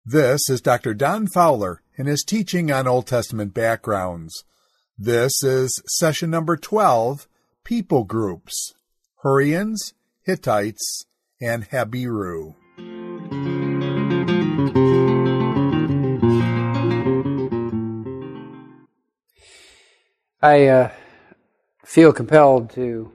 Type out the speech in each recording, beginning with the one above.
This is Dr. Don Fowler in his teaching on Old Testament backgrounds. This is session number 12, People Groups, Hurrians, Hittites, and Habiru. I feel compelled to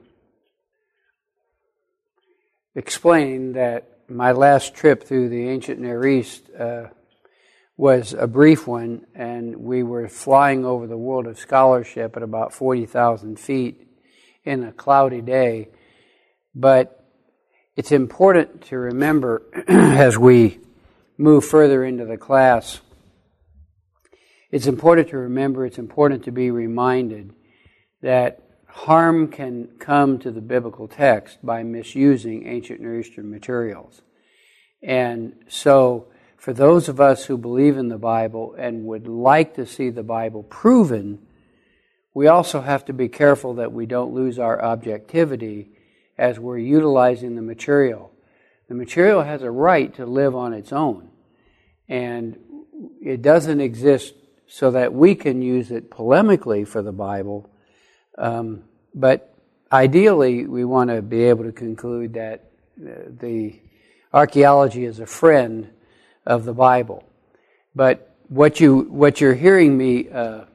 explain that my last trip through the ancient Near East was a brief one, and we were flying over the world of scholarship at about 40,000 feet in a cloudy day. But it's important to remember as we move further into the class, it's important to be reminded that harm can come to the biblical text by misusing ancient Near Eastern materials. And so, for those of us who believe in the Bible and would like to see the Bible proven, we also have to be careful that we don't lose our objectivity as we're utilizing the material. The material has a right to live on its own, and it doesn't exist so that we can use it polemically for the Bible. But ideally, we want to be able to conclude that the archaeology is a friend of the Bible. But what you're hearing me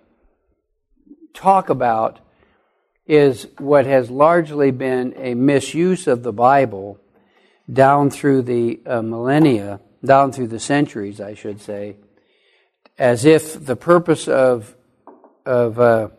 talk about is what has largely been a misuse of the Bible down through the millennia, down through the centuries, I should say, as if the purpose of the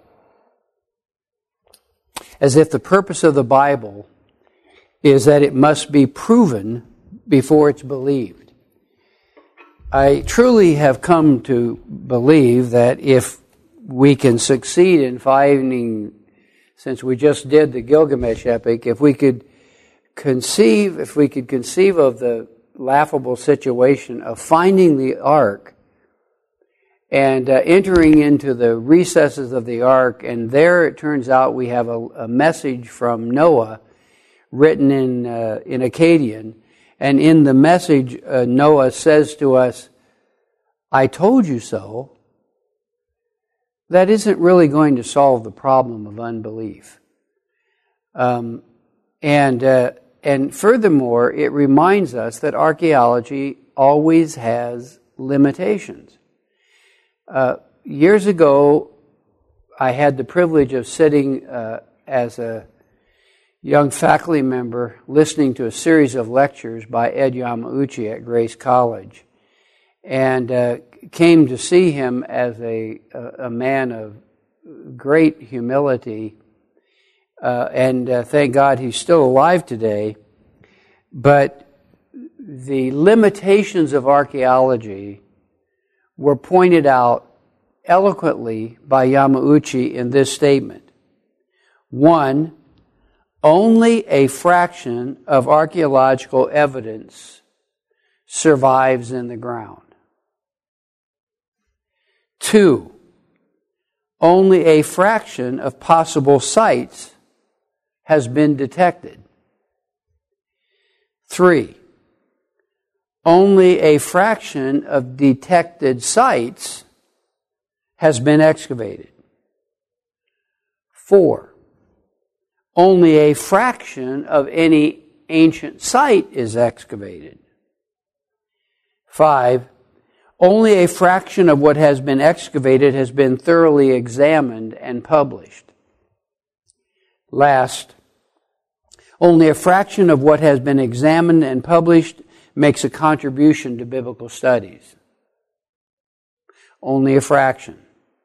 Bible is that it must be proven before it's believed. I truly have come to believe that if we can succeed in finding, since we just did the Gilgamesh epic, if we could conceive of the laughable situation of finding the ark and entering into the recesses of the ark, and there it turns out we have a message from Noah written in Akkadian, and in the message Noah says to us, "I told you so," that isn't really going to solve the problem of unbelief. And furthermore, it reminds us that archaeology always has limitations. Years ago, I had the privilege of sitting as a young faculty member listening to a series of lectures by Ed Yamauchi at Grace College, and came to see him as a man of great humility, and thank God he's still alive today. But the limitations of archaeology were pointed out eloquently by Yamauchi in this statement. 1, only a fraction of archaeological evidence survives in the ground. 2, only a fraction of possible sites has been detected. 3, only a fraction of detected sites has been excavated. 4, only a fraction of any ancient site is excavated. 5, only a fraction of what has been excavated has been thoroughly examined and published. Last, only a fraction of what has been examined and published makes a contribution to biblical studies. Only a fraction.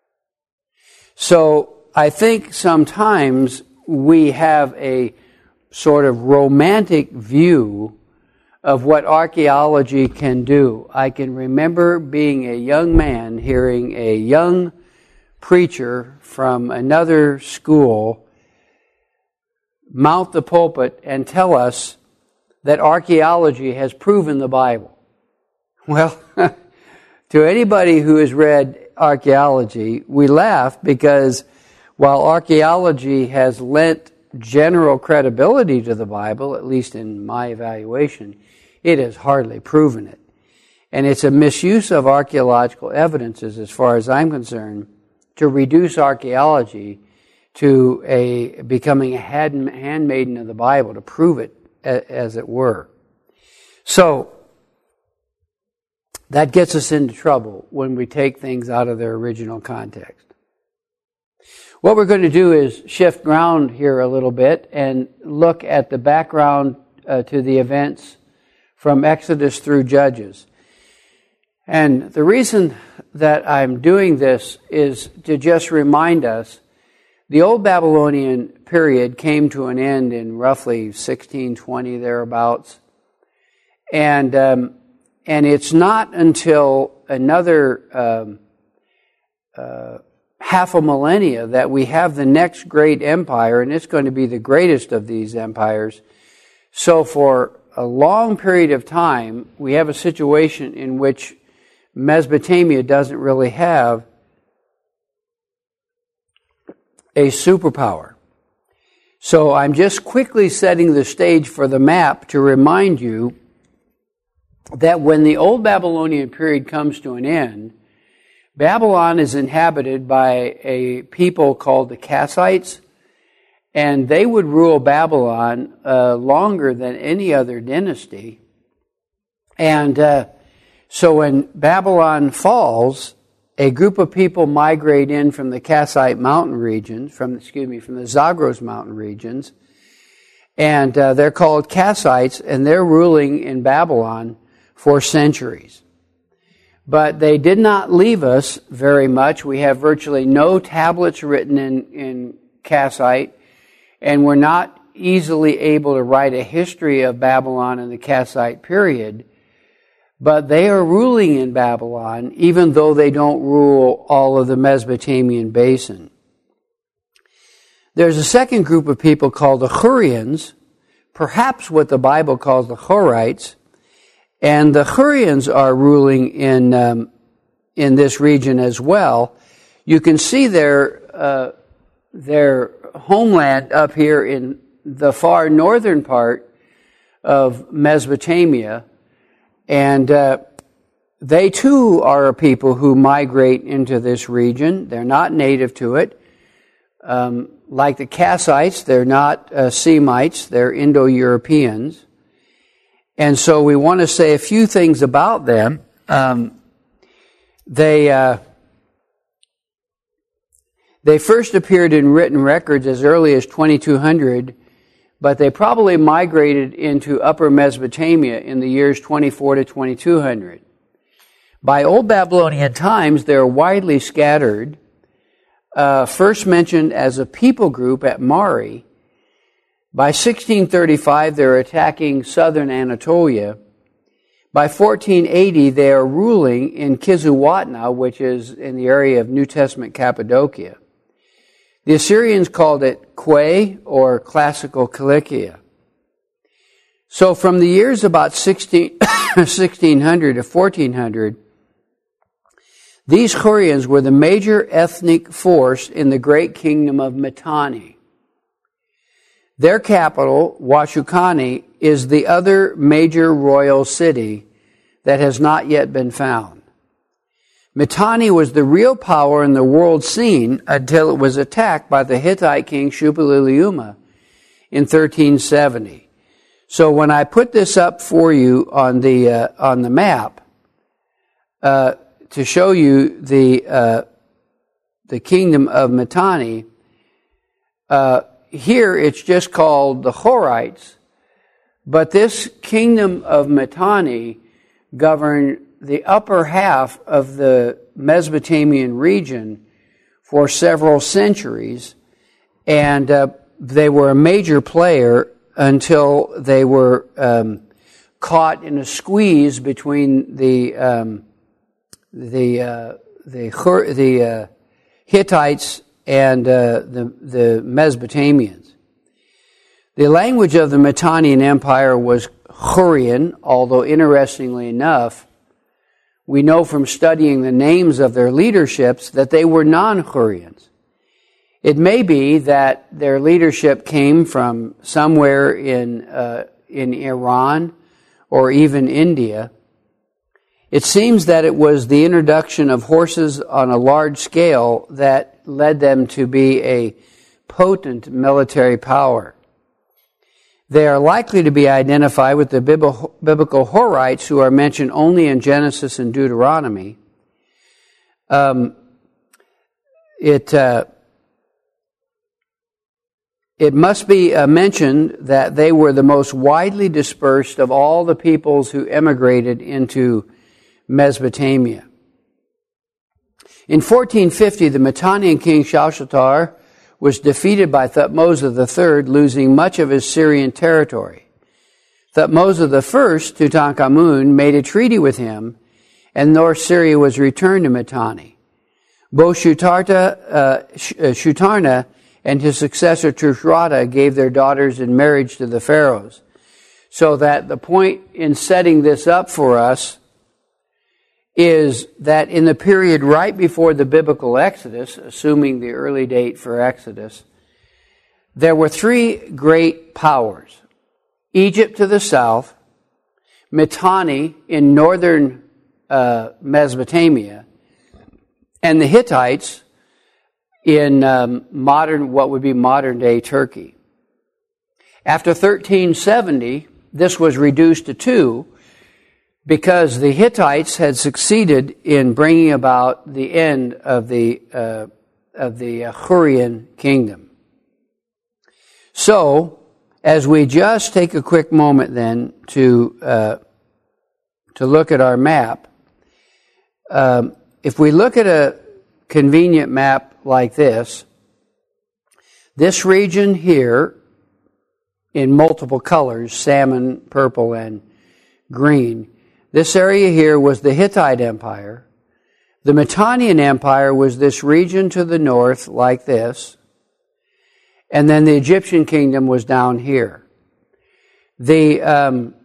So I think sometimes we have a sort of romantic view of what archaeology can do. I can remember being a young man hearing a young preacher from another school mount the pulpit and tell us that archaeology has proven the Bible. Well, to anybody who has read archaeology, we laugh because while archaeology has lent general credibility to the Bible, at least in my evaluation, it has hardly proven it. And it's a misuse of archaeological evidences, as far as I'm concerned, to reduce archaeology to becoming a handmaiden of the Bible, to prove it, as it were. So, that gets us into trouble when we take things out of their original context. What we're going to do is shift ground here a little bit and look at the background to the events from Exodus through Judges. And the reason that I'm doing this is to just remind us the Old Babylonian period came to an end in roughly 1620, thereabouts. And it's not until another half a millennia that we have the next great empire, and it's going to be the greatest of these empires. So for a long period of time, we have a situation in which Mesopotamia doesn't really have a superpower. So I'm just quickly setting the stage for the map to remind you that when the Old Babylonian period comes to an end, Babylon is inhabited by a people called the Kassites, and they would rule Babylon longer than any other dynasty. And so when Babylon falls, a group of people migrate in from the Kassite mountain regions, from the Zagros mountain regions, and they're called Kassites, and they're ruling in Babylon for centuries. But they did not leave us very much. We have virtually no tablets written in Kassite, and we're not easily able to write a history of Babylon in the Kassite period. But they are ruling in Babylon, even though they don't rule all of the Mesopotamian basin. There's a second group of people called the Hurrians, perhaps what the Bible calls the Horites, and the Hurrians are ruling in this region as well. You can see their homeland up here in the far northern part of Mesopotamia, and they too are a people who migrate into this region. They're not native to it. Like the Kassites, they're not Semites, they're Indo-Europeans. And so we want to say a few things about them. They first appeared in written records as early as 2200, but they probably migrated into Upper Mesopotamia in the years 24 to 2200. By Old Babylonian times, they're widely scattered, first mentioned as a people group at Mari. By 1635, they're attacking southern Anatolia. By 1480, they are ruling in Kizzuwatna, which is in the area of New Testament Cappadocia. The Assyrians called it Quay, or Classical Cilicia. So from the years about 1600 to 1400, these Hurrians were the major ethnic force in the great kingdom of Mitanni. Their capital, Washukani, is the other major royal city that has not yet been found. Mitanni was the real power in the world scene until it was attacked by the Hittite king Shupaliliuma in 1370. So when I put this up for you on the map to show you the kingdom of Mitanni, here it's just called the Horites, but this kingdom of Mitanni governed the upper half of the Mesopotamian region for several centuries, and they were a major player until they were caught in a squeeze between the Hittites and the Mesopotamians. The language of the Mitannian Empire was Hurrian, although interestingly enough, we know from studying the names of their leaderships that they were non-Hurrians. It may be that their leadership came from somewhere in Iran or even India. It seems that it was the introduction of horses on a large scale that led them to be a potent military power. They are likely to be identified with the biblical Horites, who are mentioned only in Genesis and Deuteronomy. It must be mentioned that they were the most widely dispersed of all the peoples who emigrated into Mesopotamia. In 1450, the Mitannian king Shalshatar was defeated by Thutmose III, losing much of his Syrian territory. Thutmose I, Tutankhamun, made a treaty with him, and North Syria was returned to Mitanni. Shutarna and his successor Tushratta gave their daughters in marriage to the pharaohs. So that the point in setting this up for us is that in the period right before the biblical Exodus, assuming the early date for Exodus, there were three great powers. Egypt to the south, Mitanni in northern Mesopotamia, and the Hittites in what would be modern-day Turkey. After 1370, this was reduced to two, because the Hittites had succeeded in bringing about the end of the Hurrian kingdom. So, as we just take a quick moment then to look at our map, if we look at a convenient map like this region here in multiple colors, salmon, purple, and green, this area here was the Hittite Empire. The Mitannian Empire was this region to the north, like this. And then the Egyptian kingdom was down here. After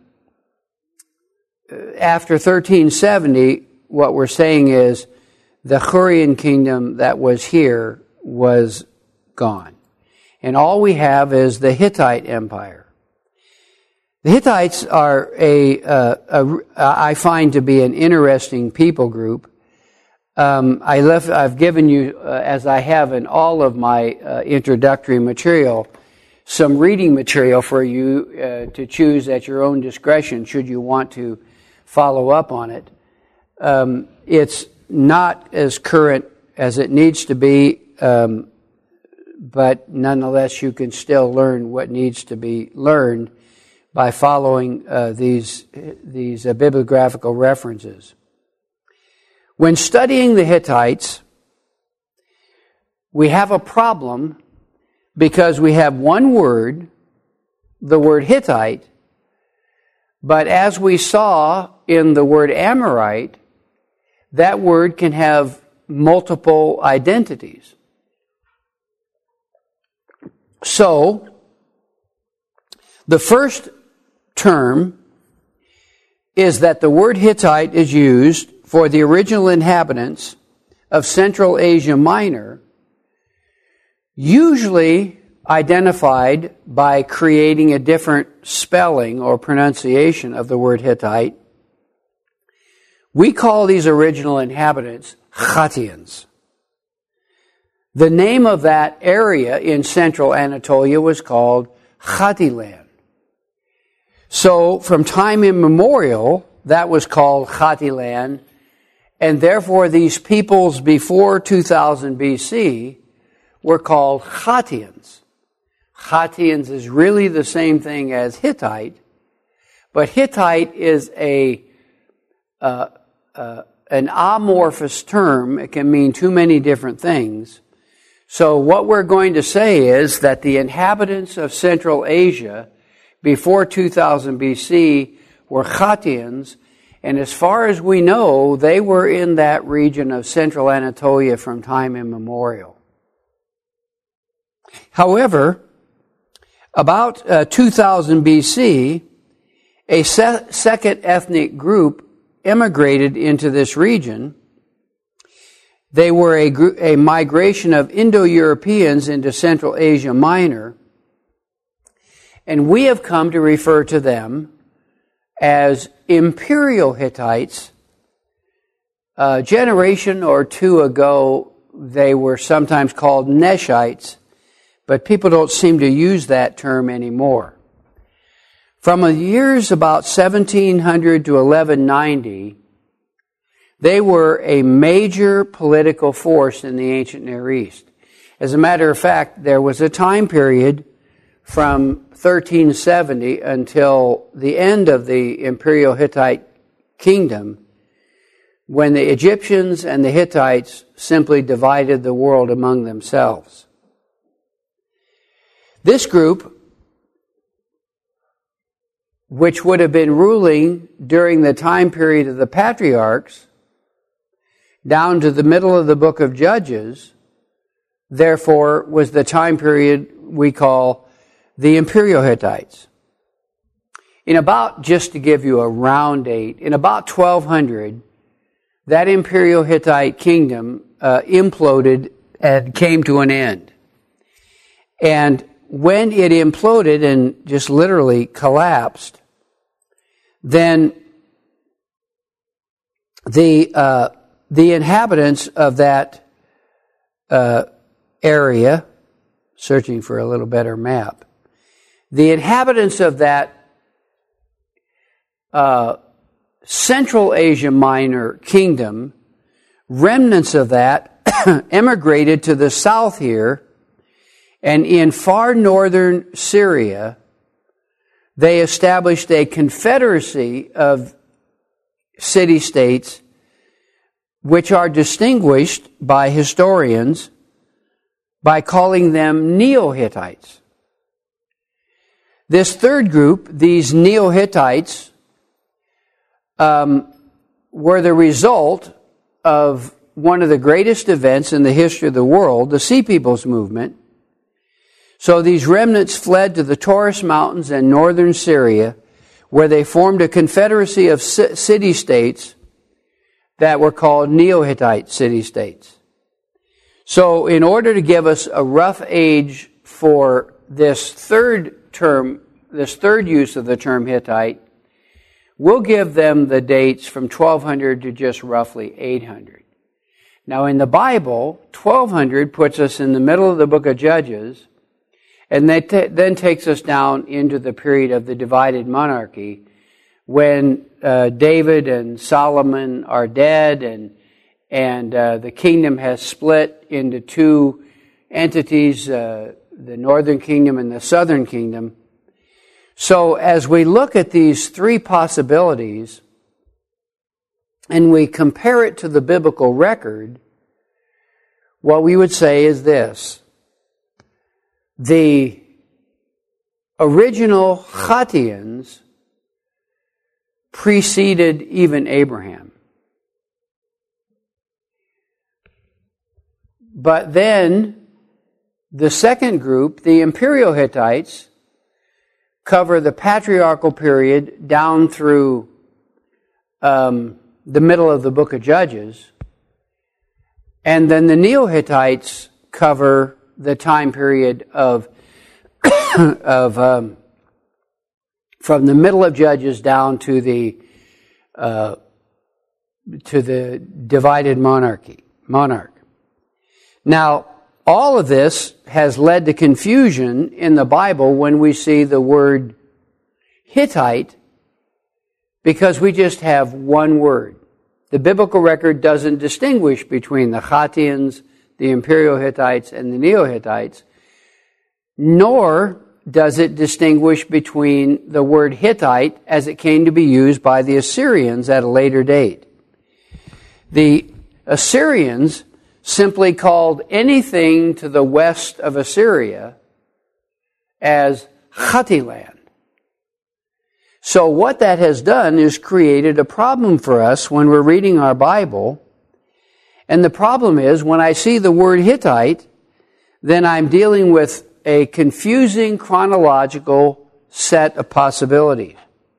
1370, what we're saying is the Hurrian kingdom that was here was gone. And all we have is the Hittite Empire. The Hittites are I find to be an interesting people group. I've given you, as I have in all of my introductory material, some reading material for you to choose at your own discretion should you want to follow up on it. It's not as current as it needs to be, but nonetheless you can still learn what needs to be learned by following these bibliographical references. When studying the Hittites, we have a problem because we have one word, the word Hittite, but as we saw in the word Amorite, that word can have multiple identities. So, the first term is that the word Hittite is used for the original inhabitants of Central Asia Minor, usually identified by creating a different spelling or pronunciation of the word Hittite. We call these original inhabitants Chatians. The name of that area in central Anatolia was called Chatiland. So, from time immemorial, that was called Chatiland, and therefore these peoples before 2000 BC were called Chatians. Chatians is really the same thing as Hittite, but Hittite is an amorphous term. It can mean too many different things. So what we're going to say is that the inhabitants of Central Asia before 2000 BC were Chatians, and as far as we know, they were in that region of Central Anatolia from time immemorial. However, about 2000 BC, a second ethnic group immigrated into this region. They were a migration of Indo-Europeans into Central Asia Minor, and we have come to refer to them as Imperial Hittites A generation or two ago, they were sometimes called Neshites, but people don't seem to use that term anymore. From the years about 1700 to 1190, they were a major political force in the ancient Near East. As a matter of fact, there was a time period from 1370 until the end of the Imperial Hittite Kingdom when the Egyptians and the Hittites simply divided the world among themselves. This group, which would have been ruling during the time period of the patriarchs, down to the middle of the book of Judges, therefore was the time period we call the Imperial Hittites. Just to give you a round date, in about 1200, that Imperial Hittite kingdom imploded and came to an end. And when it imploded and just literally collapsed, then the inhabitants of that area, searching for a little better map, the inhabitants of that Central Asia Minor kingdom, remnants of that, emigrated to the south here, and in far northern Syria, they established a confederacy of city-states which are distinguished by historians by calling them Neo-Hittites. This third group, these Neo-Hittites, were the result of one of the greatest events in the history of the world, the Sea Peoples Movement. So these remnants fled to the Taurus Mountains and northern Syria, where they formed a confederacy of city-states that were called Neo-Hittite city-states. So in order to give us a rough age for this third use of the term Hittite, we'll give them the dates from 1200 to just roughly 800. Now in the Bible, 1200 puts us in the middle of the book of Judges, and that then takes us down into the period of the divided monarchy, when David and Solomon are dead, and the kingdom has split into two entities, the northern kingdom and the southern kingdom. So as we look at these three possibilities and we compare it to the biblical record, what we would say is this: the original Chattians preceded even Abraham. But then the second group, the Imperial Hittites, cover the patriarchal period down through the middle of the book of Judges. And then the Neo-Hittites cover the time period of from the middle of Judges down to the divided monarch. Now, all of this has led to confusion in the Bible when we see the word Hittite, because we just have one word. The biblical record doesn't distinguish between the Chattians, the Imperial Hittites, and the Neo-Hittites, nor does it distinguish between the word Hittite as it came to be used by the Assyrians at a later date. The Assyrians simply called anything to the west of Assyria as Chattiland. So what that has done is created a problem for us when we're reading our Bible. And the problem is, when I see the word Hittite, then I'm dealing with a confusing chronological set of possibilities.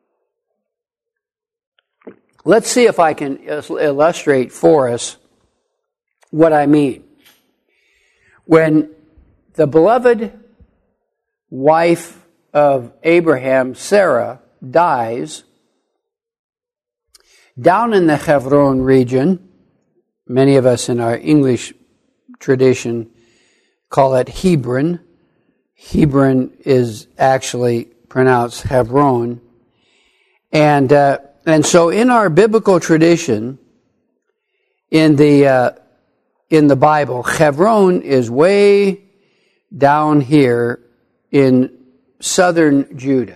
Let's see if I can illustrate for us what I mean. When the beloved wife of Abraham, Sarah, dies, down in the Hebron region, many of us in our English tradition call it Hebron. Hebron is actually pronounced Hebron. And so in our biblical tradition, in the Bible, Hebron is way down here in southern Judah.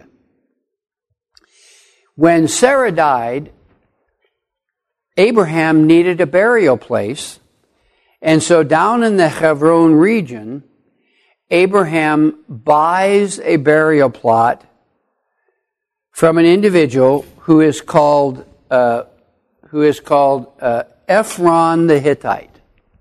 When Sarah died, Abraham needed a burial place, and so down in the Hebron region, Abraham buys a burial plot from an individual who is called Ephron the Hittite.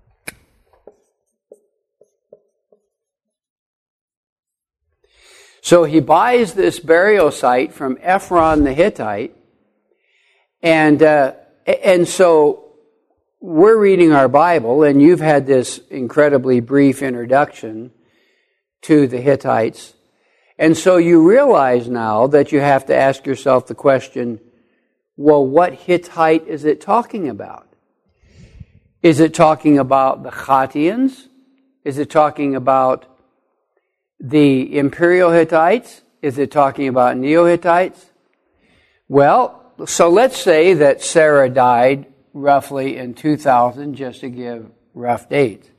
So he buys this burial site from Ephron the Hittite, and so we're reading our Bible, and you've had this incredibly brief introduction to the Hittites, and so you realize now that you have to ask yourself the question, well, what Hittite is it talking about? Is it talking about the Chattians? Is it talking about the Imperial Hittites? Is it talking about Neo-Hittites? Well, so let's say that Sarah died roughly in 2000, just to give rough dates.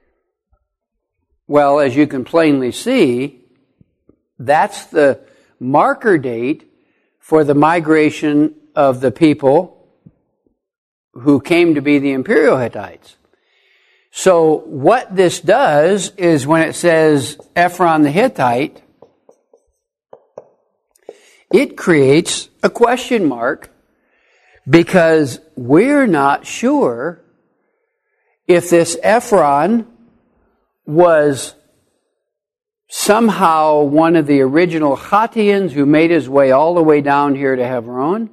Well, as you can plainly see, that's the marker date for the migration of the people who came to be the Imperial Hittites. So what this does is when it says Ephron the Hittite, it creates a question mark because we're not sure if this Ephron was somehow one of the original Chattians who made his way all the way down here to Hebron,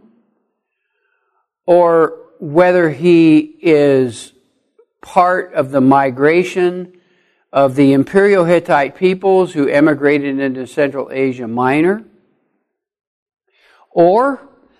or whether he is part of the migration of the Imperial Hittite peoples who emigrated into Central Asia Minor, or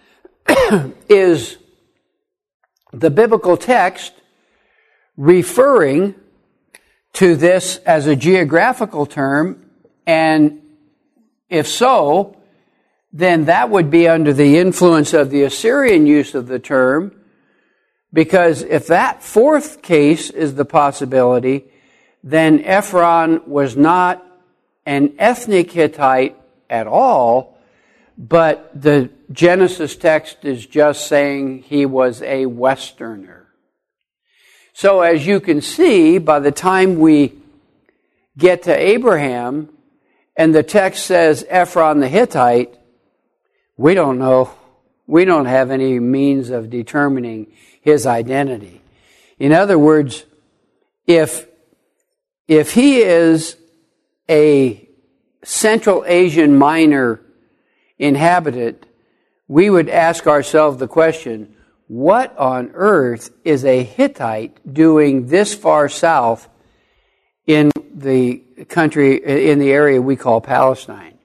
is the biblical text referring to this as a geographical term, and if so, then that would be under the influence of the Assyrian use of the term, because if that fourth case is the possibility, then Ephron was not an ethnic Hittite at all, but the Genesis text is just saying he was a Westerner. So as you can see, by the time we get to Abraham and the text says Ephron the Hittite, we don't know. We don't have any means of determining his identity. In other words, if he is a Central Asian Minor inhabitant, we would ask ourselves the question, what on earth is a Hittite doing this far south in the country, in the area we call Palestine?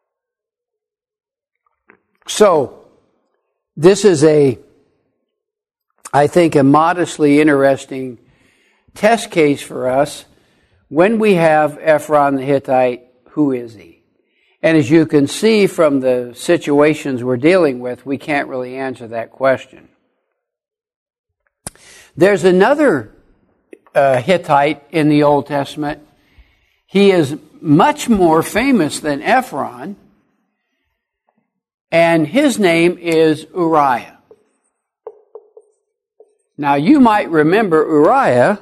So, this is I think, a modestly interesting test case for us. When we have Ephron the Hittite, who is he? And as you can see from the situations we're dealing with, we can't really answer that question. There's another Hittite in the Old Testament. He is much more famous than Ephron, and his name is Uriah. Now, you might remember Uriah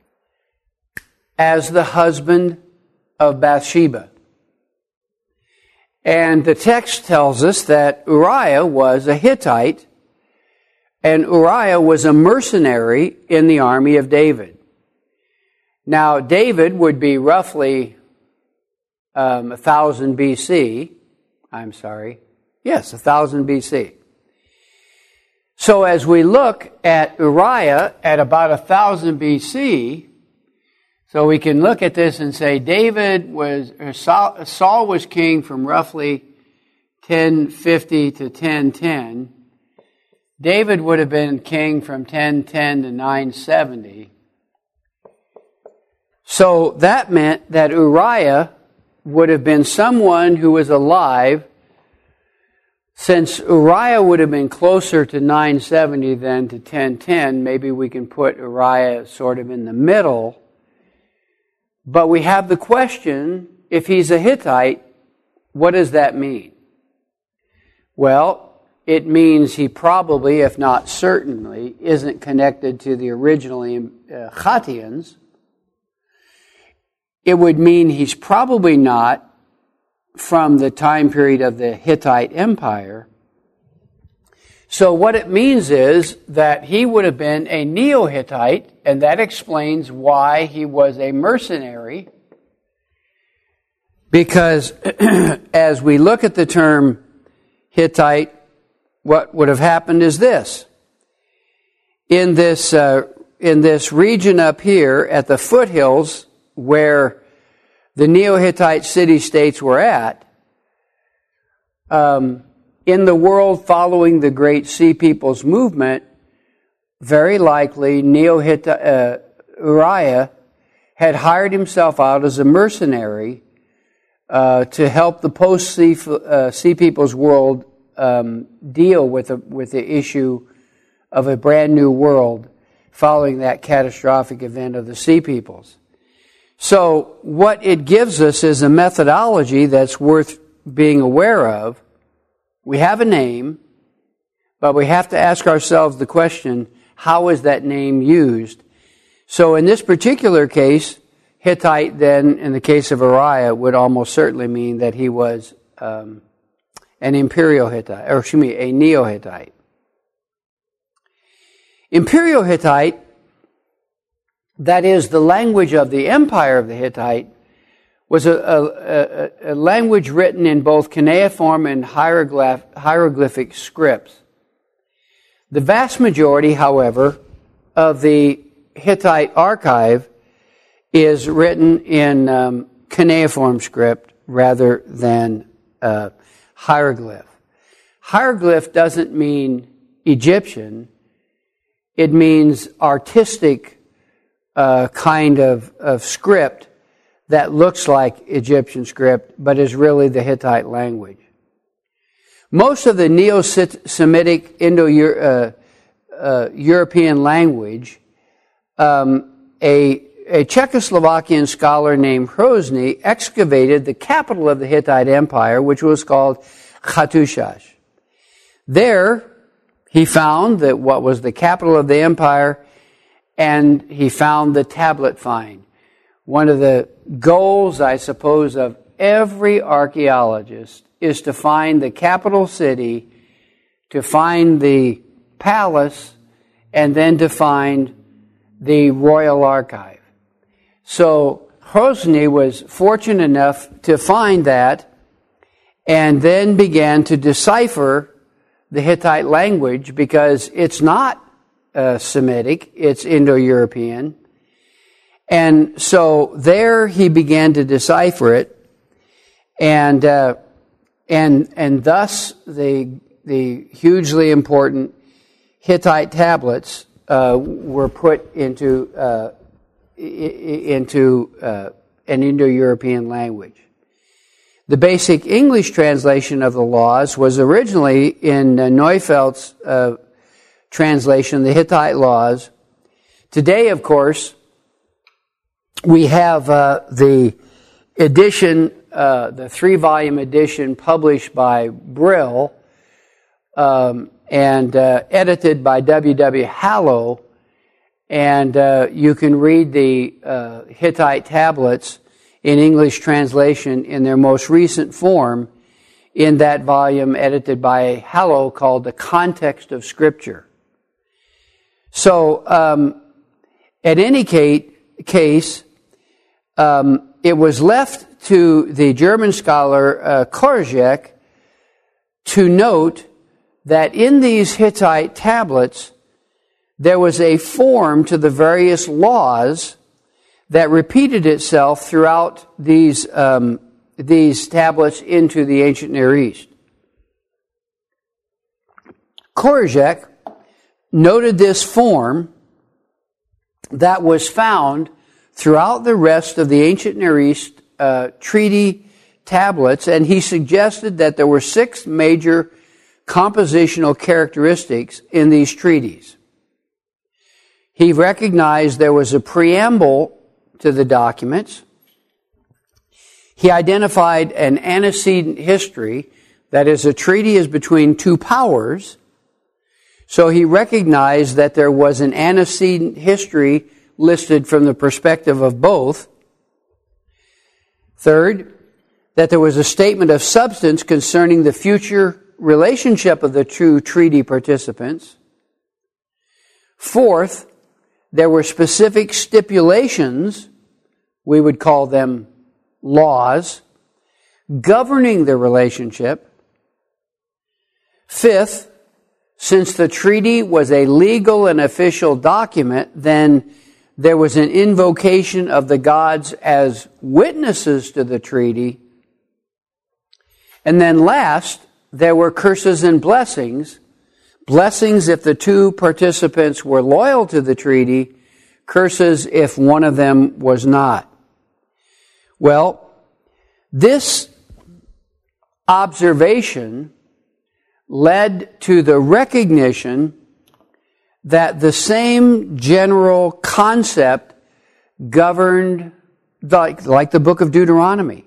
as the husband of Bathsheba. And the text tells us that Uriah was a Hittite, and Uriah was a mercenary in the army of David. Now, David would be roughly 1000 BC. I'm sorry. Yes, 1000 BC. So as we look at Uriah at about 1000 BC, so we can look at this and say Saul was king from roughly 1050 to 1010. David would have been king from 1010 to 970. So that meant that Uriah would have been someone who was alive. Since Uriah would have been closer to 970 than to 1010, maybe we can put Uriah sort of in the middle. But we have the question, if he's a Hittite, what does that mean? Well, it means he probably, if not certainly, isn't connected to the originally Chattians. It would mean he's probably not from the time period of the Hittite Empire. So what it means is that he would have been a Neo-Hittite, and that explains why he was a mercenary. Because as we look at the term Hittite, what would have happened is this. In this region up here at the foothills where the Neo-Hittite city-states were at, in the world following the Great Sea Peoples movement, very likely Uriah had hired himself out as a mercenary to help the post-Sea Peoples world deal with the issue of a brand new world following that catastrophic event of the Sea Peoples. So what it gives us is a methodology that's worth being aware of. We have a name, but we have to ask ourselves the question, how is that name used? So in this particular case, Hittite then, in the case of Uriah, would almost certainly mean that he was an Imperial Hittite, or excuse me, a Neo-Hittite. Imperial Hittite, that is the language of the empire of the Hittite, was a language written in both cuneiform and hieroglyphic scripts. The vast majority, however, of the Hittite archive is written in cuneiform script rather than hieroglyph. Hieroglyph doesn't mean Egyptian. It means artistic kind of script that looks like Egyptian script, but is really the Hittite language. Most of the Neo-Semitic Indo-European language, a Czechoslovakian scholar named Hrozny excavated the capital of the Hittite Empire, which was called Hattusash. There, he found that what was the capital of the empire, and he found the tablet find. One of the goals, I suppose, of every archaeologist is to find the capital city, to find the palace, and then to find the royal archive. So Hrozny was fortunate enough to find that and then began to decipher the Hittite language, because it's not Semitic, it's Indo-European. And so there he began to decipher it, and thus the hugely important Hittite tablets were put into an Indo-European language. The basic English translation of the laws was originally in Neufeld's translation, the Hittite laws. Today, of course, we have the edition, the 3-volume edition published by Brill and edited by W.W. Hallow, and you can read the Hittite tablets in English translation in their most recent form in that volume edited by Hallow called The Context of Scripture. So, at any case, it was left to the German scholar Korczak to note that in these Hittite tablets there was a form to the various laws that repeated itself throughout these tablets into the ancient Near East. Korczak noted this form that was found throughout the rest of the ancient Near East treaty tablets, and he suggested that there were 6 major compositional characteristics in these treaties. He recognized there was a preamble to the documents. He identified an antecedent history, that is, a treaty is between 2 powers. So he recognized that there was an antecedent history listed from the perspective of both. Third, that there was a statement of substance concerning the future relationship of the 2 treaty participants. Fourth, there were specific stipulations, we would call them laws, governing the relationship. Fifth, since the treaty was a legal and official document, then there was an invocation of the gods as witnesses to the treaty. And then last, there were curses and blessings. Blessings if the 2 participants were loyal to the treaty, curses if one of them was not. Well, this observation led to the recognition that the same general concept governed, like the book of Deuteronomy.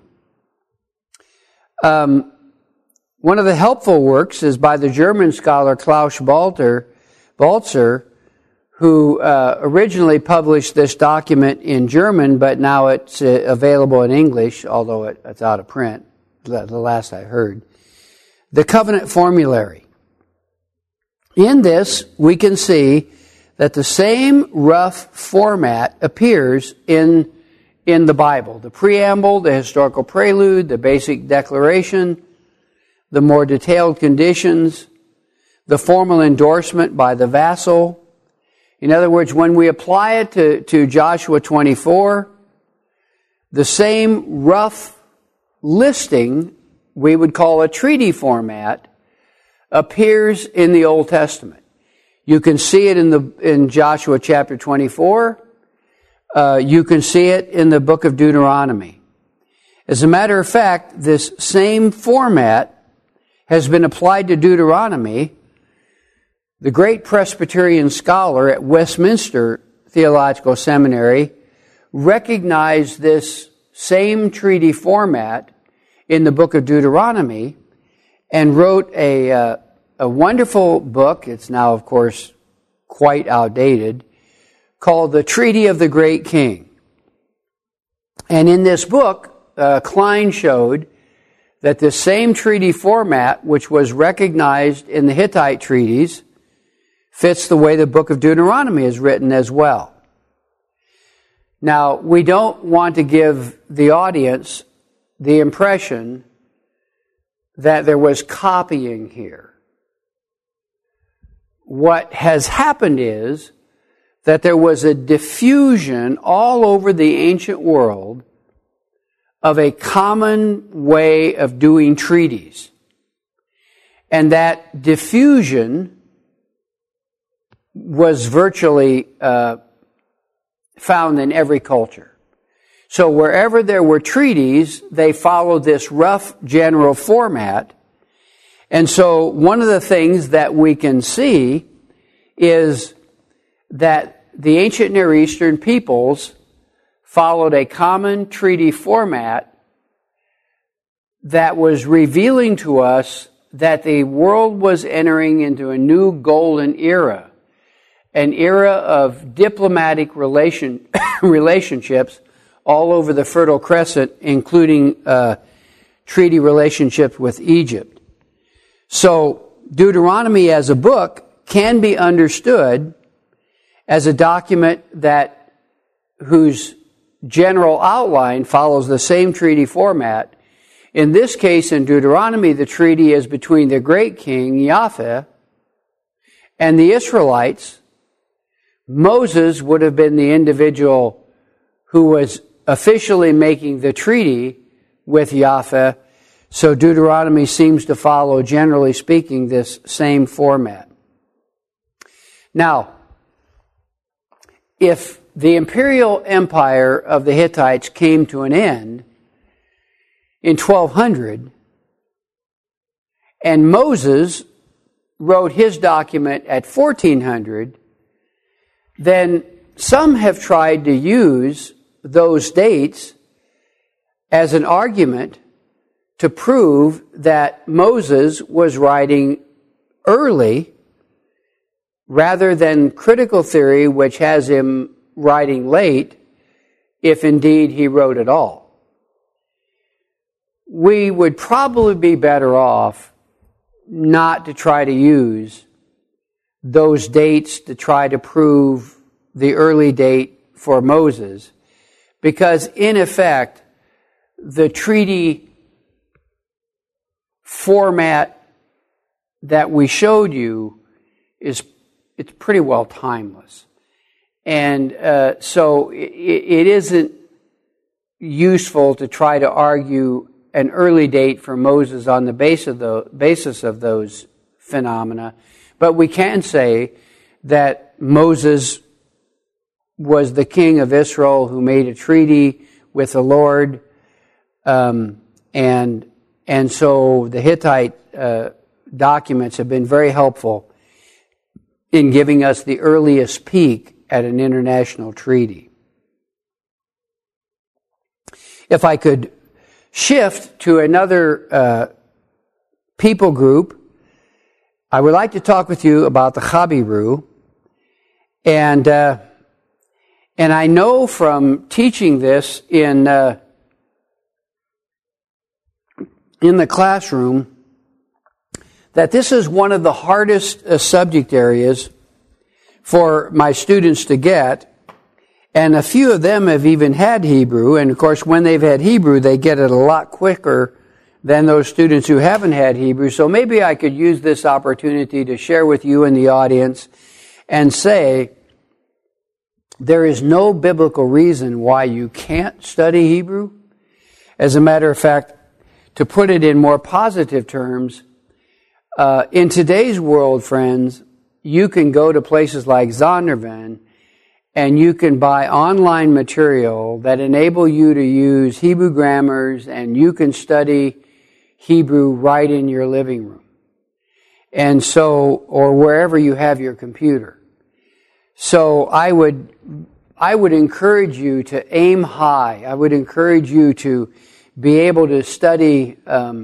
One of the helpful works is by the German scholar Klaus Balzer, who originally published this document in German, but now it's available in English, although it's out of print, the last I heard. The Covenant Formulary. In this, we can see that the same rough format appears in the Bible. The preamble, the historical prelude, the basic declaration, the more detailed conditions, the formal endorsement by the vassal. In other words, when we apply it to Joshua 24, the same rough listing, we would call a treaty format, appears in the Old Testament. You can see it in Joshua chapter 24. You can see it in the book of Deuteronomy. As a matter of fact, this same format has been applied to Deuteronomy. The great Presbyterian scholar at Westminster Theological Seminary recognized this same treaty format in the book of Deuteronomy and wrote a wonderful book. It's now, of course, quite outdated, called The Treaty of the Great King. And in this book, Klein showed that this same treaty format, which was recognized in the Hittite treaties, fits the way the book of Deuteronomy is written as well. Now, we don't want to give the audience the impression that there was copying here. What has happened is that there was a diffusion all over the ancient world of a common way of doing treaties. And that diffusion was virtually found in every culture. So wherever there were treaties, they followed this rough general format. And so one of the things that we can see is that the ancient Near Eastern peoples followed a common treaty format that was revealing to us that the world was entering into a new golden era, an era of diplomatic relationships all over the Fertile Crescent, including treaty relationships with Egypt. So Deuteronomy as a book can be understood as a document whose general outline follows the same treaty format. In this case, in Deuteronomy, the treaty is between the great king, Yahweh, and the Israelites. Moses would have been the individual who was officially making the treaty with Yahweh. So Deuteronomy seems to follow, generally speaking, this same format. Now, if the imperial empire of the Hittites came to an end in 1200, and Moses wrote his document at 1400, then some have tried to use those dates as an argument to prove that Moses was writing early rather than critical theory, which has him writing late, if indeed he wrote at all. We would probably be better off not to try to use those dates to try to prove the early date for Moses, because in effect, the treaty format that we showed you it's pretty well timeless. And so it isn't useful to try to argue an early date for Moses on the basis of those phenomena, but we can say that Moses was the king of Israel who made a treaty with the Lord, and so the Hittite documents have been very helpful in giving us the earliest peek at an international treaty. If I could shift to another people group, I would like to talk with you about the Habiru, and I know from teaching this in the classroom that this is one of the hardest subject areas for my students to get, and a few of them have even had Hebrew, and of course when they've had Hebrew they get it a lot quicker than those students who haven't had Hebrew. So maybe I could use this opportunity to share with you in the audience and say there is no biblical reason why you can't study Hebrew. As a matter of fact, to put it in more positive terms, in today's world, friends, you can go to places like Zondervan and you can buy online material that enable you to use Hebrew grammars, and you can study Hebrew right in your living room. And so, or wherever you have your computer. So I would encourage you to aim high. I would encourage you to be able to study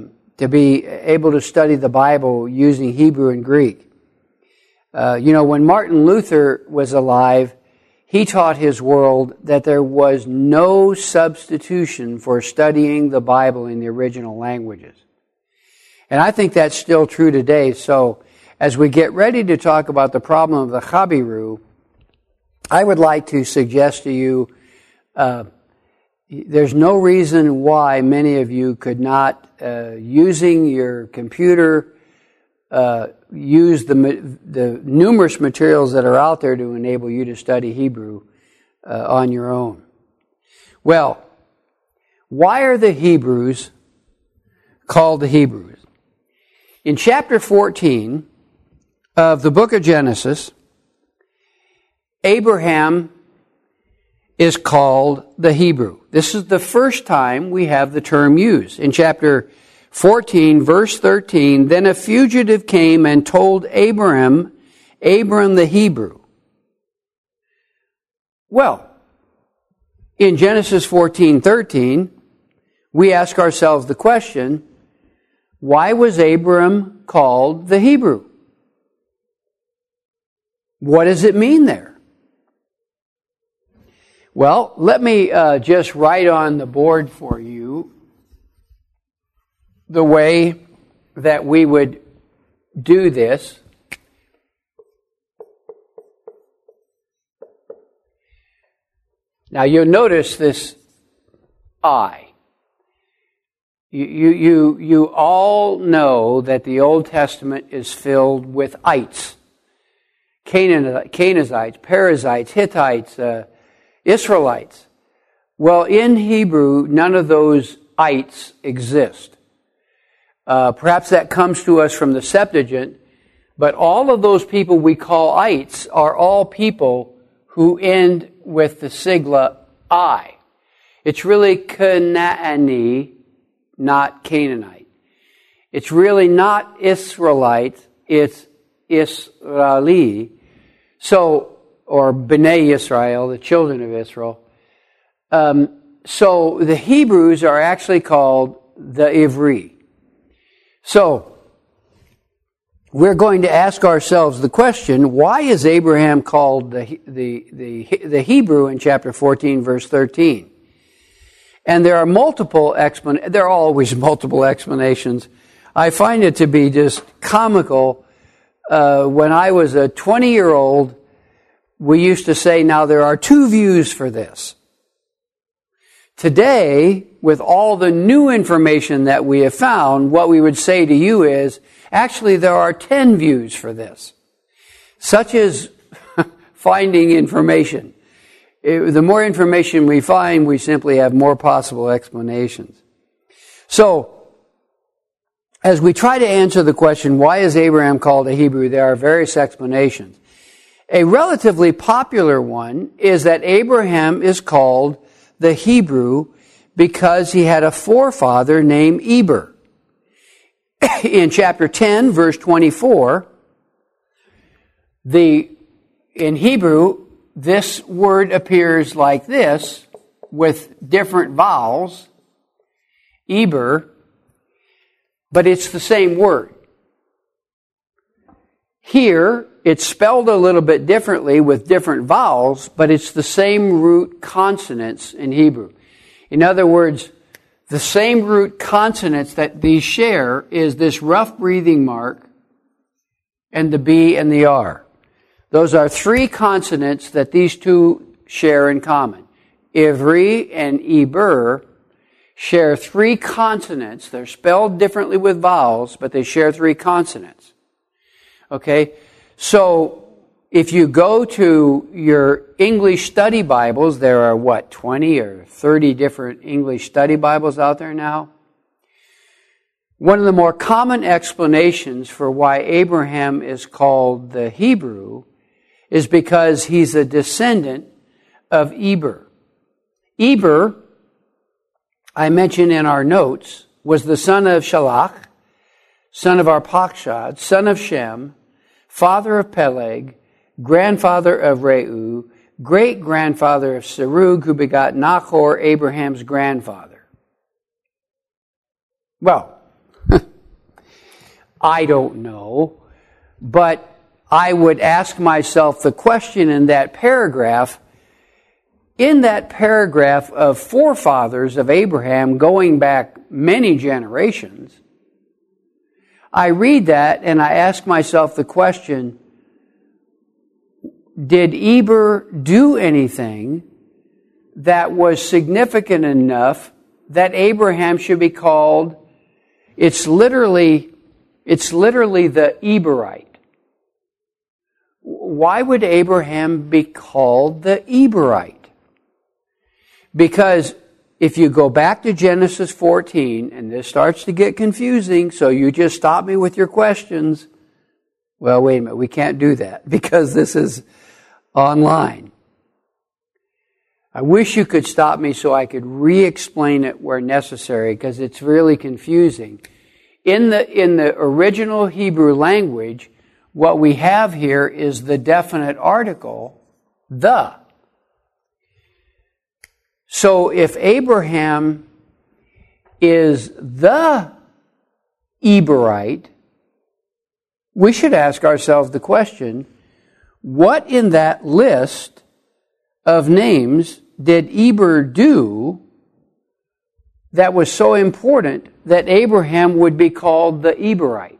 the Bible using Hebrew and Greek. When Martin Luther was alive, he taught his world that there was no substitution for studying the Bible in the original languages. And I think that's still true today. So as we get ready to talk about the problem of the Habiru, I would like to suggest to you there's no reason why many of you could not, using your computer, use the numerous materials that are out there to enable you to study Hebrew on your own. Well, why are the Hebrews called the Hebrews? In chapter 14 of the book of Genesis, Abraham is called the Hebrew. This is the first time we have the term used. In chapter 14, verse 13, then a fugitive came and told Abram the Hebrew. Well, in Genesis 14:13, we ask ourselves the question, why was Abram called the Hebrew? What does it mean there? Well, let me just write on the board for you the way that we would do this. Now you'll notice this I. You all know that the Old Testament is filled with ites. Canaanites, Perizzites, Hittites, Israelites. Well, in Hebrew, none of those ites exist. Perhaps that comes to us from the Septuagint, But all of those people we call ites are all people who end with the sigla I. It's really Canaani, not Canaanite. It's really not Israelite, it's Israeli. So, or Bnei Israel, the children of Israel. So the Hebrews are actually called the Ivri. So, we're going to ask ourselves the question, why is Abraham called the Hebrew in chapter 14, verse 13? And there are there are always multiple explanations. I find it to be just comical. When I was a 20-year-old, we used to say, now there are two views for this. Today, with all the new information that we have found, what we would say to you is, actually there are 10 views for this. Such as finding information. The more information we find, we simply have more possible explanations. So, as we try to answer the question, why is Abraham called a Hebrew, there are various explanations. A relatively popular one is that Abraham is called the Hebrew because he had a forefather named Eber. In chapter 10, verse 24, in Hebrew, this word appears like this, with different vowels, Eber, but it's the same word. Here, it's spelled a little bit differently with different vowels, but it's the same root consonants in Hebrew. In other words, the same root consonants that these share is this rough breathing mark and the B and the R. Those are three consonants that these two share in common. Ivri and Eber share three consonants. They're spelled differently with vowels, but they share three consonants. Okay? So, if you go to your English study Bibles, there are 20 or 30 different English study Bibles out there now? One of the more common explanations for why Abraham is called the Hebrew is because he's a descendant of Eber. Eber, I mentioned in our notes, was the son of Shalach, son of Arpachshad, son of Shem, father of Peleg, grandfather of Reu, great-grandfather of Serug, who begot Nahor, Abraham's grandfather. Well, I don't know, but I would ask myself the question in that paragraph of forefathers of Abraham going back many generations, I read that and I ask myself the question, did Eber do anything that was significant enough that Abraham should be called, it's literally the Eberite. Why would Abraham be called the Eberite? Because if you go back to Genesis 14, and this starts to get confusing, so you just stop me with your questions. Well, wait a minute, we can't do that because this is online. I wish you could stop me so I could re-explain it where necessary because it's really confusing. In the original Hebrew language, what we have here is the definite article, the. So if Abraham is the Eberite, we should ask ourselves the question, what in that list of names did Eber do that was so important that Abraham would be called the Eberite?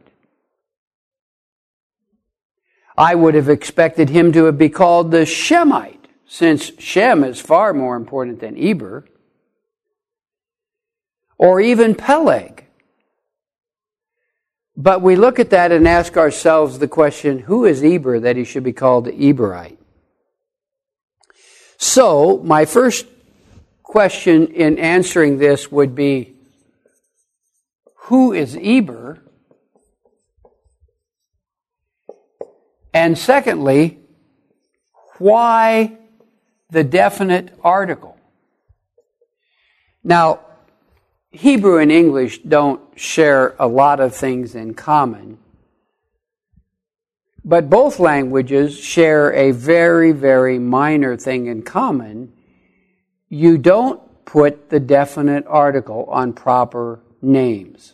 I would have expected him to be called the Shemite, since Shem is far more important than Eber. Or even Peleg. But we look at that and ask ourselves the question, who is Eber that he should be called the Eberite? So, my first question in answering this would be, who is Eber? And secondly, why the definite article? Now, Hebrew and English don't share a lot of things in common, but both languages share a very, very minor thing in common. You don't put the definite article on proper names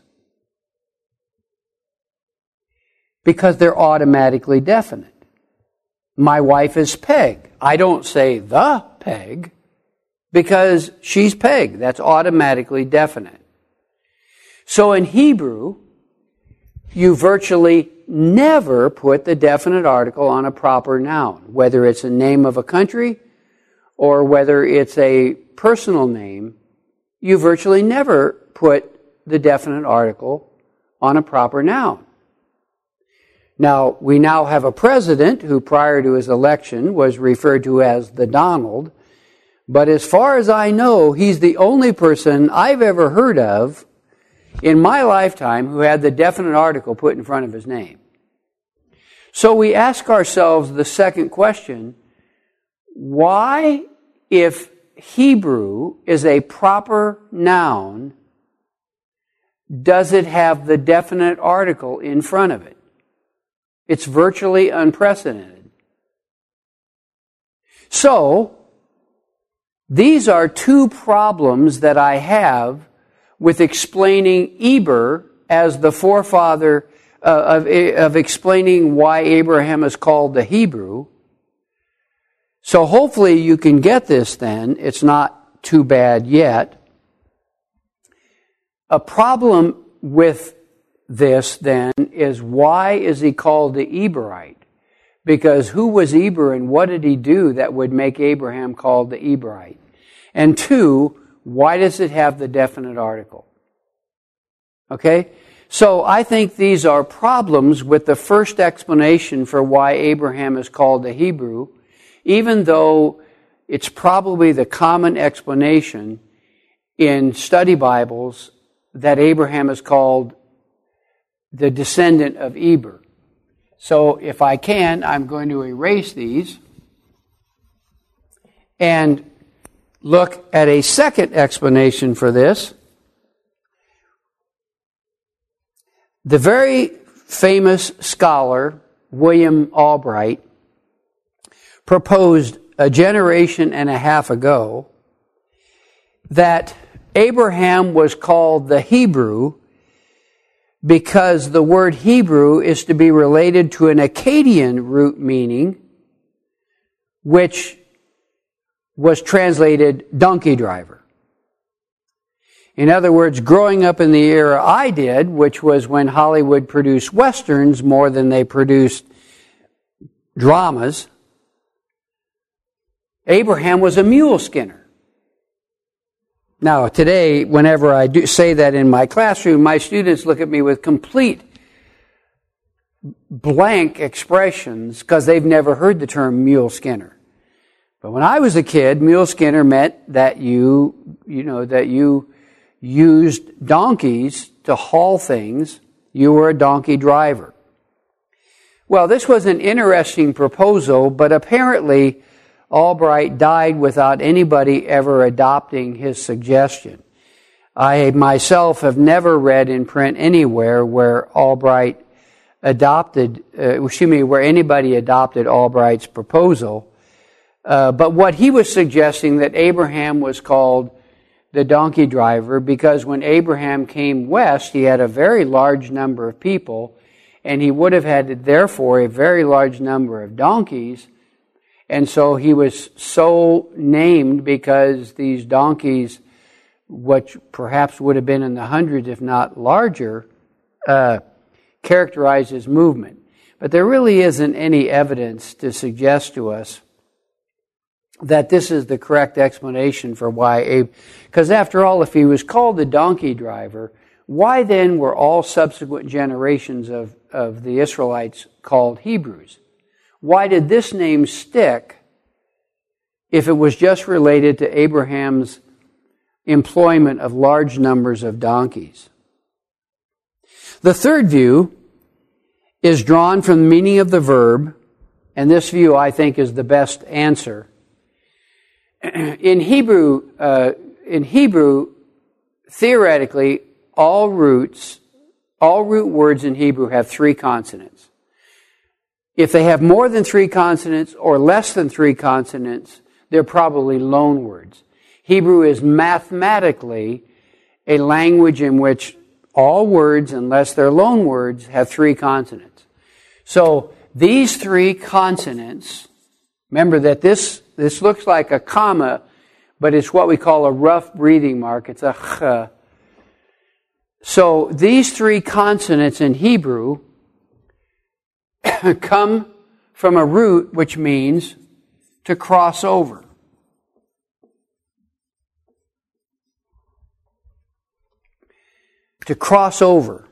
because they're automatically definite. My wife is Peg. I don't say the Peg because she's Peg. That's automatically definite. So in Hebrew, you virtually never put the definite article on a proper noun, whether it's a name of a country or whether it's a personal name. You virtually never put the definite article on a proper noun. Now, we now have a president who prior to his election was referred to as the Donald, but as far as I know, he's the only person I've ever heard of in my lifetime who had the definite article put in front of his name. So we ask ourselves the second question, why, if Hebrew is a proper noun, does it have the definite article in front of it? It's virtually unprecedented. So, these are two problems that I have with explaining Eber as the forefather of explaining why Abraham is called the Hebrew. So hopefully you can get this then. It's not too bad yet. A problem with this then is, why is he called the Eberite? Because who was Eber and what did he do that would make Abraham called the Eberite? And two, why does it have the definite article? Okay? So I think these are problems with the first explanation for why Abraham is called the Hebrew, even though it's probably the common explanation in study Bibles that Abraham is called the descendant of Eber. So if I can, I'm going to erase these and look at a second explanation for this. The very famous scholar, William Albright, proposed a generation and a half ago that Abraham was called the Hebrew because the word Hebrew is to be related to an Akkadian root meaning, which was translated donkey driver. In other words, growing up in the era I did, which was when Hollywood produced westerns more than they produced dramas, Abraham was a mule skinner. Now, today, whenever I do say that in my classroom, my students look at me with complete blank expressions because they've never heard the term mule skinner. But when I was a kid, mule skinner meant that you used donkeys to haul things. You were a donkey driver. Well, this was an interesting proposal, but apparently Albright died without anybody ever adopting his suggestion. I myself have never read in print anywhere where where anybody adopted Albright's proposal. But what he was suggesting, that Abraham was called the donkey driver because when Abraham came west, he had a very large number of people, and he would have had, therefore, a very large number of donkeys. And so he was so named because these donkeys, which perhaps would have been in the hundreds, if not larger, characterized his movement. But there really isn't any evidence to suggest to us that this is the correct explanation for why because after all, if he was called the donkey driver, why then were all subsequent generations of the Israelites called Hebrews? Why did this name stick if it was just related to Abraham's employment of large numbers of donkeys? The third view is drawn from the meaning of the verb and this view I think is the best answer. In Hebrew, theoretically, all root words in Hebrew have 3 consonants. If they have more than 3 consonants or less than 3 consonants, they're probably loan words. Hebrew is mathematically a language in which all words, unless they're loan words, have 3 consonants. So these 3 consonants, remember that this looks like a comma, but it's what we call a rough breathing mark. It's a ch. So these 3 consonants in Hebrew come from a root which means to cross over. To cross over.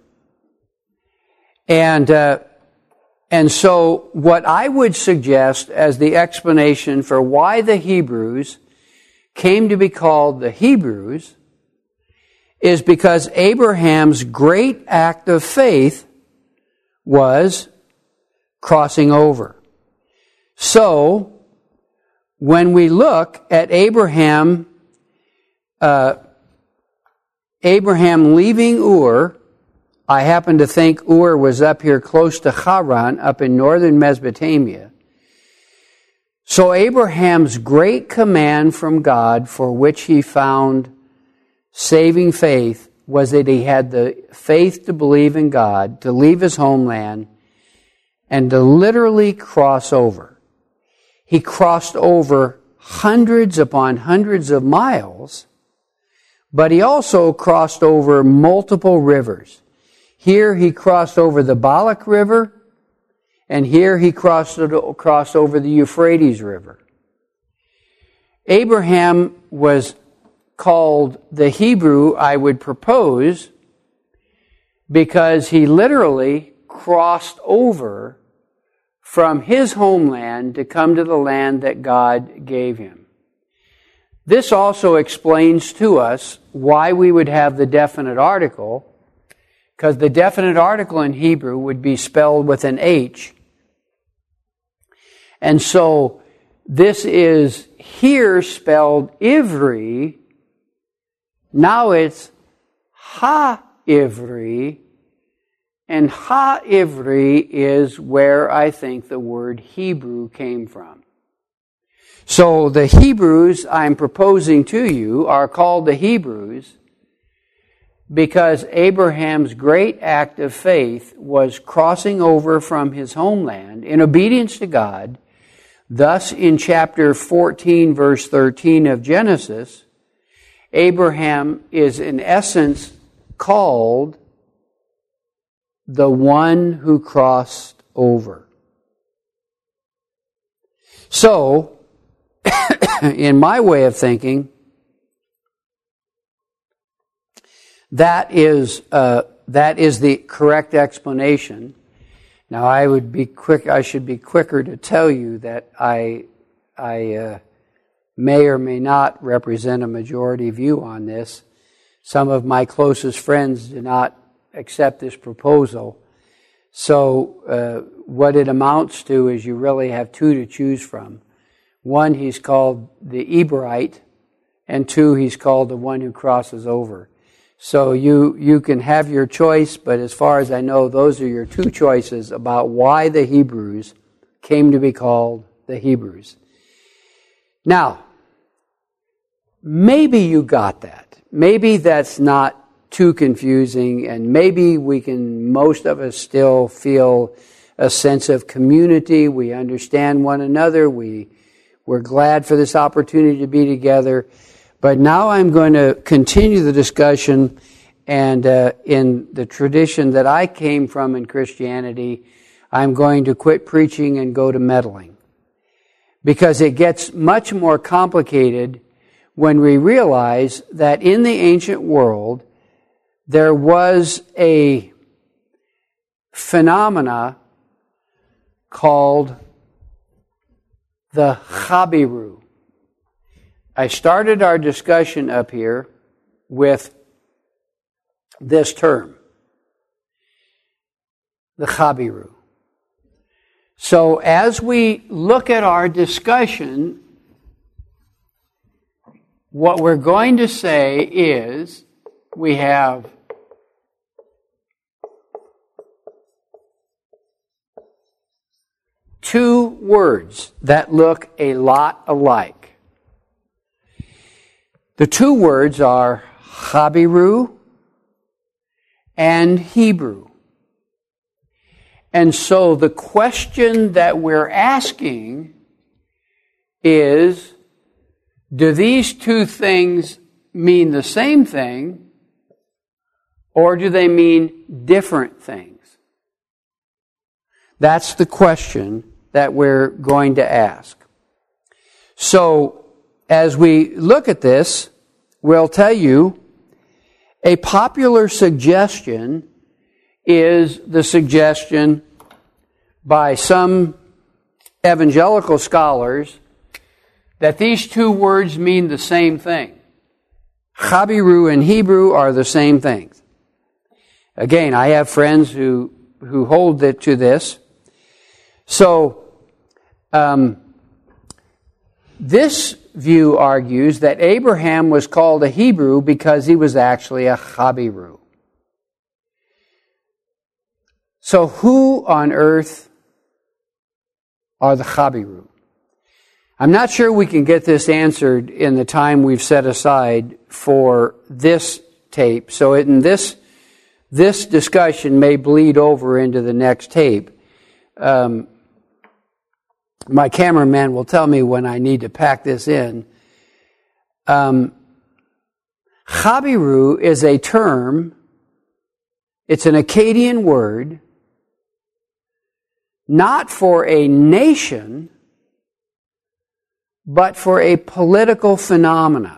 And so what I would suggest as the explanation for why the Hebrews came to be called the Hebrews is because Abraham's great act of faith was crossing over. So, when we look at Abraham leaving Ur, I happen to think Ur was up here close to Haran, up in northern Mesopotamia. So Abraham's great command from God, for which he found saving faith, was that he had the faith to believe in God, to leave his homeland, and to literally cross over. He crossed over hundreds upon hundreds of miles, but he also crossed over multiple rivers. Here he crossed over the Balak River, and here he crossed over the Euphrates River. Abraham was called the Hebrew, I would propose, because he literally crossed over from his homeland to come to the land that God gave him. This also explains to us why we would have the definite article, because the definite article in Hebrew would be spelled with an H. And so this is here spelled Ivri. Now it's Ha-Ivri. And Ha-Ivri is where I think the word Hebrew came from. So the Hebrews I'm proposing to you are called the Hebrews because Abraham's great act of faith was crossing over from his homeland in obedience to God. Thus, in chapter 14, verse 13 of Genesis, Abraham is in essence called the one who crossed over. So, in my way of thinking, that is the correct explanation. Now, I should be quicker to tell you that I may or may not represent a majority view on this. Some of my closest friends do not accept this proposal. So what it amounts to is you really have 2 to choose from. 1, he's called the Ebrite, and 2, he's called the one who crosses over. So you can have your choice, but as far as I know, those are your 2 choices about why the Hebrews came to be called the Hebrews. Now, maybe you got that. Maybe that's not too confusing, and maybe most of us still feel a sense of community. We understand one another. We're glad for this opportunity to be together. But now I'm going to continue the discussion, and in the tradition that I came from in Christianity, I'm going to quit preaching and go to meddling. Because it gets much more complicated when we realize that in the ancient world, there was a phenomena called the Chabiru. I started our discussion up here with this term, the Chabiru. So as we look at our discussion, what we're going to say is we have two words that look a lot alike. The two words are Habiru and Hebrew. And so the question that we're asking is, do these two things mean the same thing, or do they mean different things? That's the question that we're going to ask. So, as we look at this, we'll tell you a popular suggestion is the suggestion by some evangelical scholars that these two words mean the same thing. Habiru and Hebrew are the same things. Again, I have friends who hold to this. So, this view argues that Abraham was called a Hebrew because he was actually a Habiru. So who on earth are the Habiru? I'm not sure we can get this answered in the time we've set aside for this tape. So in this discussion may bleed over into the next tape. My cameraman will tell me when I need to pack this in. Habiru is a term, it's an Akkadian word, not for a nation, but for a political phenomena,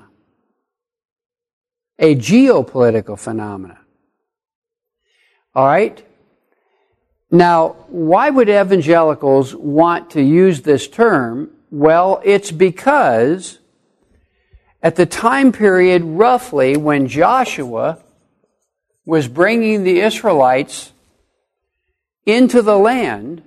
a geopolitical phenomena. All right? Now, why would evangelicals want to use this term? Well, it's because at the time period roughly when Joshua was bringing the Israelites into the land,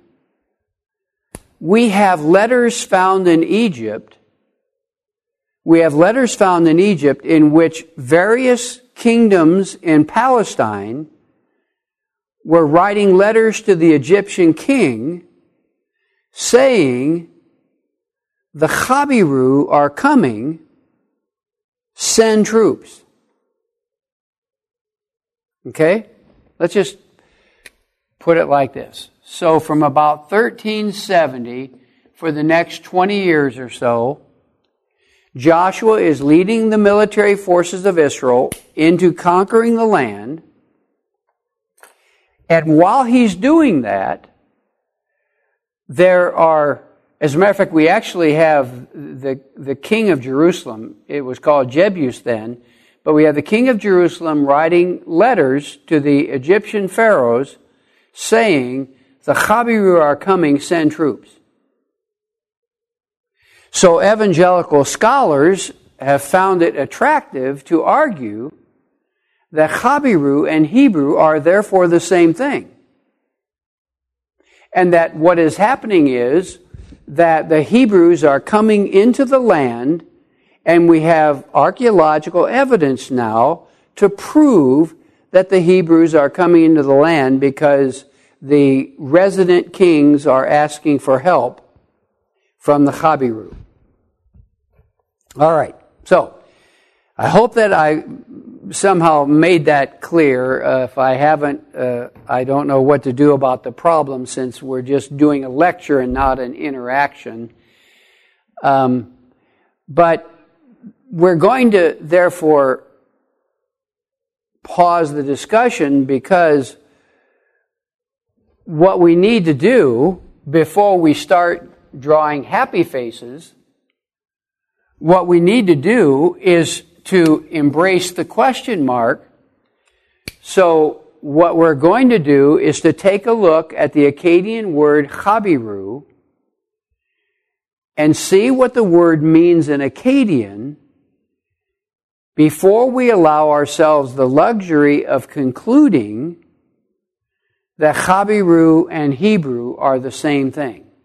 we have letters found in Egypt. We have letters found in Egypt in which various kingdoms in Palestine were writing letters to the Egyptian king saying, the Habiru are coming, send troops. Okay? Let's just put it like this. So from about 1370, for the next 20 years or so, Joshua is leading the military forces of Israel into conquering the land. And while he's doing that, there are, as a matter of fact, we actually have the king of Jerusalem. It was called Jebus then. But we have the king of Jerusalem writing letters to the Egyptian pharaohs saying, the Habiru are coming, send troops. So evangelical scholars have found it attractive to argue that Habiru and Hebrew are therefore the same thing. And that what is happening is that the Hebrews are coming into the land, and we have archaeological evidence now to prove that the Hebrews are coming into the land because the resident kings are asking for help from the Habiru. All right, so I hope that I somehow made that clear. If I haven't, I don't know what to do about the problem since we're just doing a lecture and not an interaction. But we're going to, therefore, pause the discussion because what we need to do before we start drawing happy faces, what we need to do is to embrace the question mark. So what we're going to do is to take a look at the Akkadian word Habiru and see what the word means in Akkadian before we allow ourselves the luxury of concluding that Habiru and Hebrew are the same thing.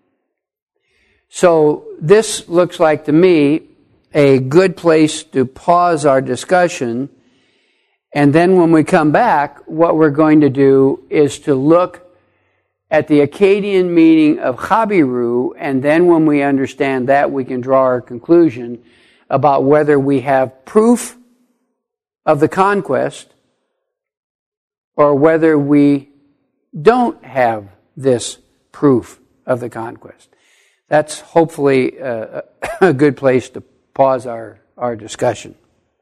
So this looks like to me a good place to pause our discussion. And then when we come back, what we're going to do is to look at the Akkadian meaning of Chabiru, and then when we understand that, we can draw our conclusion about whether we have proof of the conquest or whether we don't have this proof of the conquest. That's hopefully a good place to pause our discussion.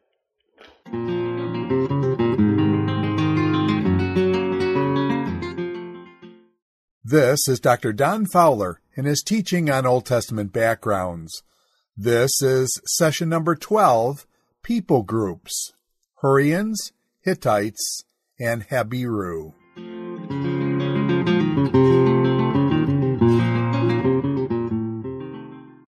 This is Dr. Don Fowler in his teaching on Old Testament backgrounds. This is session number 12, People Groups, Hurrians, Hittites, and Habiru.